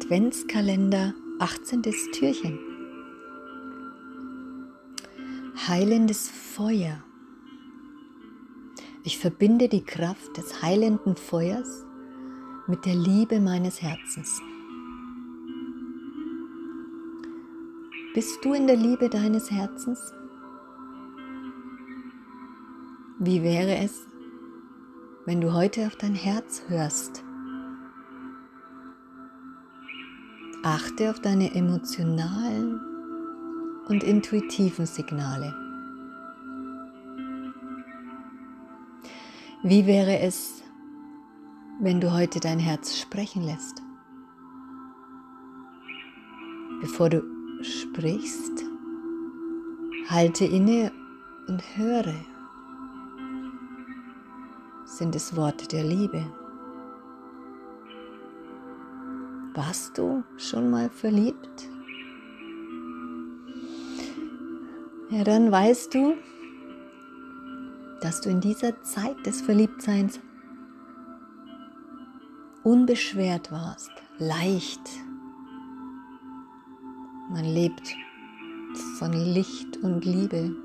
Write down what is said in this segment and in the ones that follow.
Adventskalender 18. Türchen. Heilendes Feuer. Ich verbinde die Kraft des heilenden Feuers mit der Liebe meines Herzens. Bist du in der Liebe deines Herzens? Wie wäre es, wenn du heute auf dein Herz hörst? Achte auf deine emotionalen und intuitiven Signale. Wie wäre es, wenn du heute dein Herz sprechen lässt? Bevor du sprichst, halte inne und höre. Sind es Worte der Liebe? Warst du schon mal verliebt? Ja, dann weißt du, dass du in dieser Zeit des Verliebtseins unbeschwert warst, leicht. Man lebt von Licht und Liebe.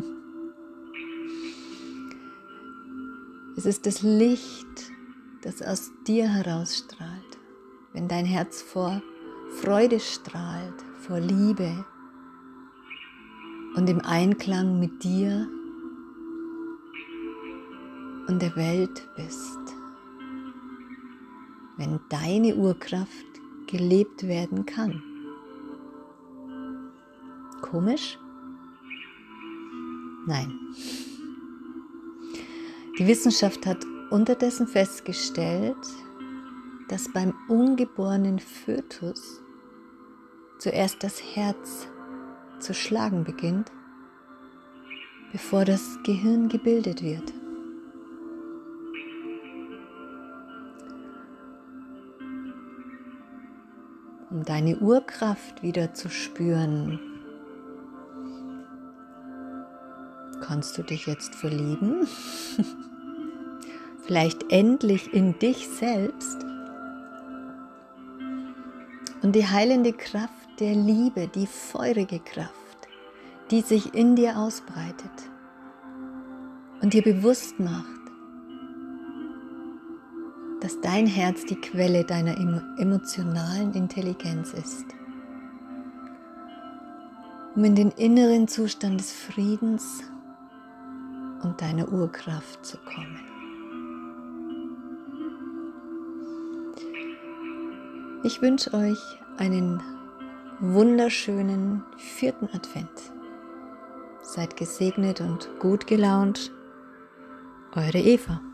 Es ist das Licht, das aus dir herausstrahlt. Wenn dein Herz vor Freude strahlt, vor Liebe und im Einklang mit dir und der Welt bist. Wenn deine Urkraft gelebt werden kann. Komisch? Nein. Die Wissenschaft hat unterdessen festgestellt, dass beim ungeborenen Fötus zuerst das Herz zu schlagen beginnt, bevor das Gehirn gebildet wird. Um deine Urkraft wieder zu spüren, kannst du dich jetzt verlieben? Vielleicht endlich in dich selbst? Und die heilende Kraft der Liebe, die feurige Kraft, die sich in dir ausbreitet und dir bewusst macht, dass dein Herz die Quelle deiner emotionalen Intelligenz ist, um in den inneren Zustand des Friedens und deiner Urkraft zu kommen. Ich wünsche euch einen wunderschönen 4. Advent. Seid gesegnet und gut gelaunt. Eure Eva.